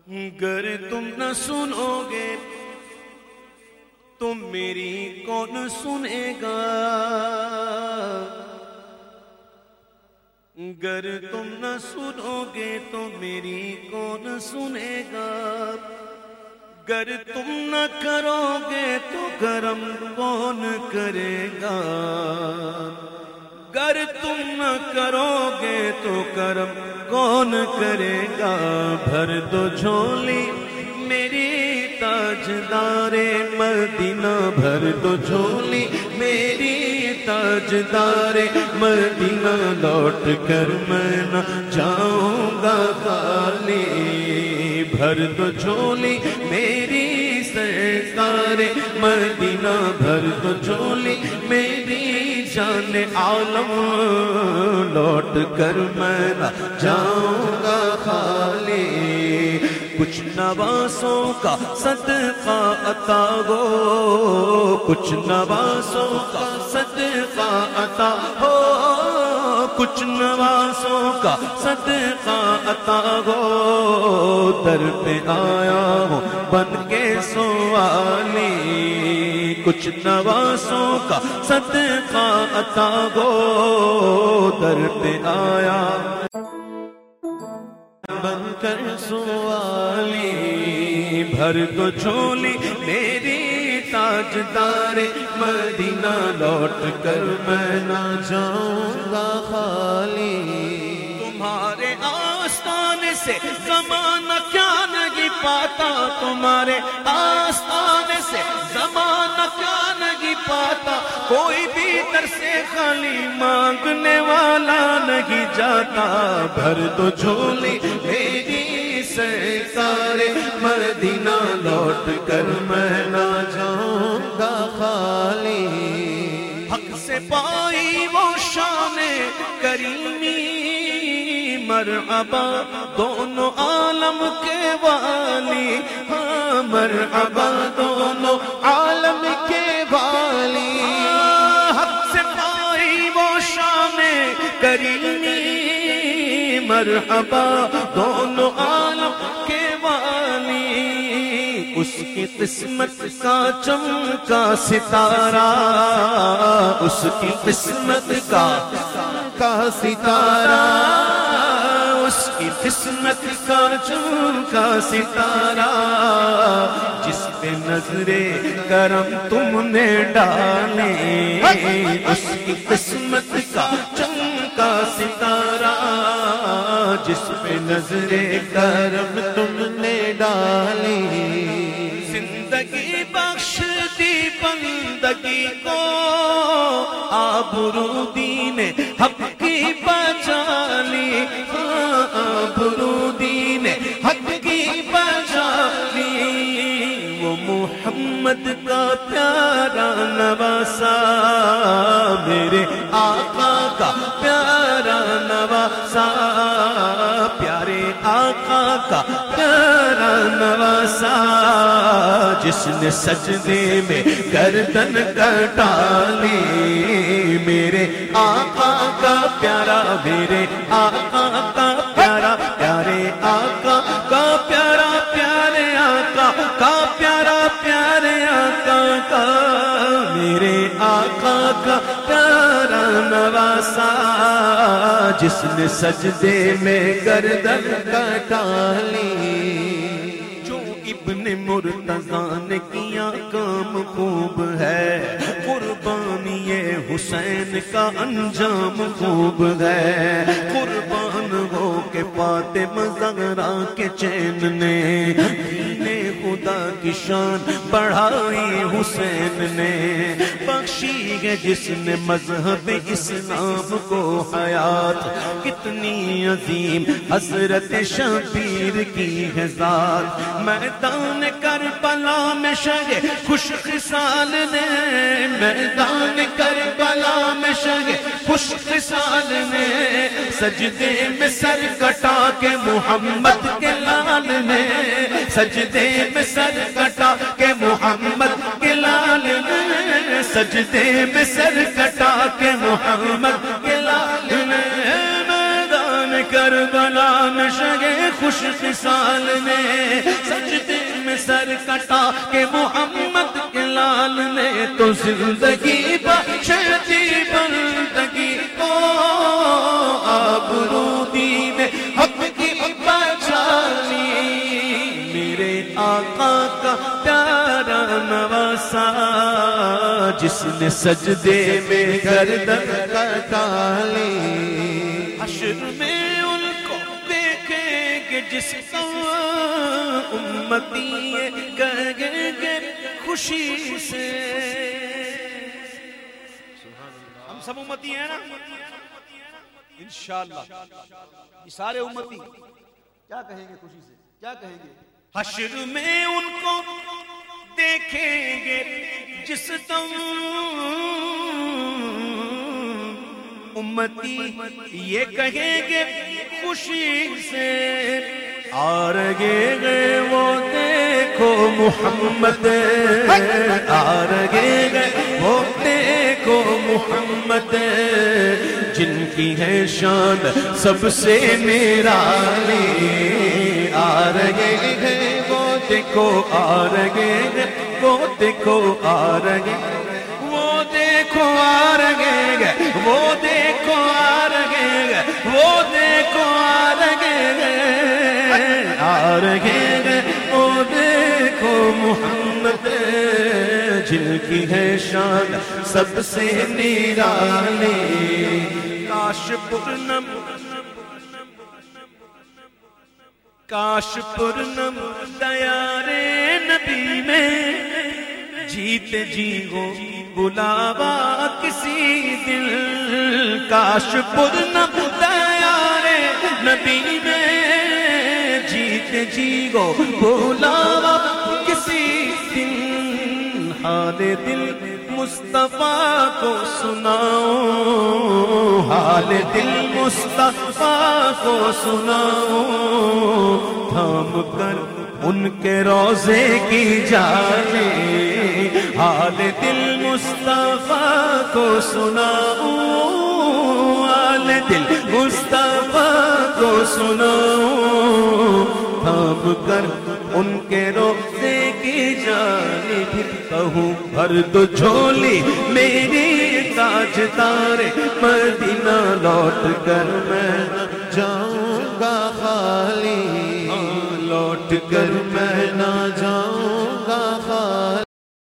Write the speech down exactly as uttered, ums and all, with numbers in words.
گر تم نہ سنو گے تو میری کون سنے گا، گر تم نہ سنو گے تو میری کون سنے گا، گر تم نہ کرو گے تو کرم کون کرے گا، گر تم نہ کرو گے تو کرم کون کرے گا، بھر دو جھولی میری تاجدار مدینہ، بھر دو جھولی میری تاجدار مدینہ، لوٹ کر میں نہ جاؤں گا خالی، بھر دو جھولی میری سرکار مدینہ، بھر دو جھولی میری جان عالم، لوٹ کر میں نہ جاؤں گا خالی، کچھ نواسوں کا صدقہ عطا ہو، کچھ نواسوں کا صدقہ عطا ہو، کچھ نواسوں کا صدقہ عطا ہو، در پہ آیا ہوں بن کے سوالی، کچھ نواسوں کا صدقہ عطا ہو، در پہ آیا بن کر سوالی، بھر دو جھولی میری تاجدار مدینہ، لوٹ کر میں نہ جاؤں گا خالی، تمہارے آستانے سے زمانہ کیا نہیں پاتا، تمہارے آستانے سے زمانہ کیا نہیں پاتا، کوئی بھی در سے خالی مانگنے والا نہیں جاتا، بھر دو جھولی میری سرکار مدینہ، لوٹ کر میں نہ جاؤں گا خالی، حق سے پائی وہ شان کریمی، مرحبا دونوں عالم کے والی، ہاں مرحبا دونوں عالم کے والی، حق سے پائی وہ شان کریمی، مرحبا دونوں عالم کے والی، اس کی قسمت کا چمکا ستارہ، اس کی قسمت کا کا ستارہ، اس کی قسمت کا چمکا ستارہ، جس پہ نظر کرم تم نے ڈالی، اس کی قسمت کا چمکا ستارہ، جس پہ نظر کرم تم نے ڈالی، زندگی بخش دی بندگی کو، آبرو دین حق کی بچا لی، آبرو دین حق کی بچا لی، وہ محمد کا پیارا نواسا، میرے آقا کا پیارا نواسا، پیارے آقا کا پیارا نواسا، جس نے سجدے میں گردن کٹا لی، میرے آقا کا پیارا، میرے آقا کا پیارا، پیارے آقا کا پیارا، پیارے آقا کا پیارا، پیارے آقا کا، میرے آقا کا پیارا نواسا، جس نے سجدے میں گردن کٹا لی، جو ابن مرتضیٰ نے کیا کام خوب ہے، قربانی حسین کا انجام خوب ہے، قربان ہو کے فاطمہ زہرا کے چین نے، دین خدا کی شان بڑھائی حسین نے، بخشی ہے جس نے مذہب اسلام کو حیات، کتنی عظیم حضرت شبیر کی ہے ذات، میدان کربلا میں شہ خوش خصال نے، میدان کربلا میں شہ خوش خصال نے، سجدے میں سر کٹا کے محمد کے لال نے، سجدے میں سر کٹا کے محمد کے لال نے، سجدے میں سر کٹا کے محمد کے لال نے، میدان کربلا میں عاشق خوش خصال نے سجدے میں سر کٹا کہ محمد کے لال نے تو زندگی بخشتی بندگی کو آبرو دین حق کی بچالی میرے آقا کا پیارا نواسا جس نے سجدے میں گردن کٹالی حشر میں ان کو دیکھیں گے جس کو امتی کہیں گے خوشی سے ہم سب امتی ہیں نا انشاءاللہ یہ سارے امتی کیا کہیں گے خوشی سے کیا کہیں گے حشر میں ان کو دیکھیں گے جس دم امتی یہ کہیں گے خوشی سے آ رہے گئے وہ دیکھو محمد آ رہے گئے وہ دیکھو محمد جن کی ہے شان سب سے نرالی آ رہے گئے وہ دیکھو آ رہے گئے وہ دیکھو آ رہے وہ دیکھو آ رہے گئے وہ دیکھو آ رہے گئے وہ دیکھو آ رہے گئے آ رہے گئے وہ دیکھو محمد جن کی ہے شان سب سے نرالی کاش پورنم کاش پورنم دیارے نبی میں جیتے جی ہو بلاوا کسی دل کاش پورنم دیارے نبی میں جیتے جی ہو بلاوا کسی دن حال دل مصطفیٰ کو سناؤ حال دل مصطفیٰ کو سناؤ تھام کر ان کے روزے کی جانے حال دل مصطفیٰ کو سناؤ حال دل مصطفیٰ کو سناؤ تھام کر ان کے روزے کی جانب کہوں بھر دو جھولی میری تاجدار مدینہ لوٹ کر میں جاؤں گا خالی لوٹ کر میں نہ جاؤں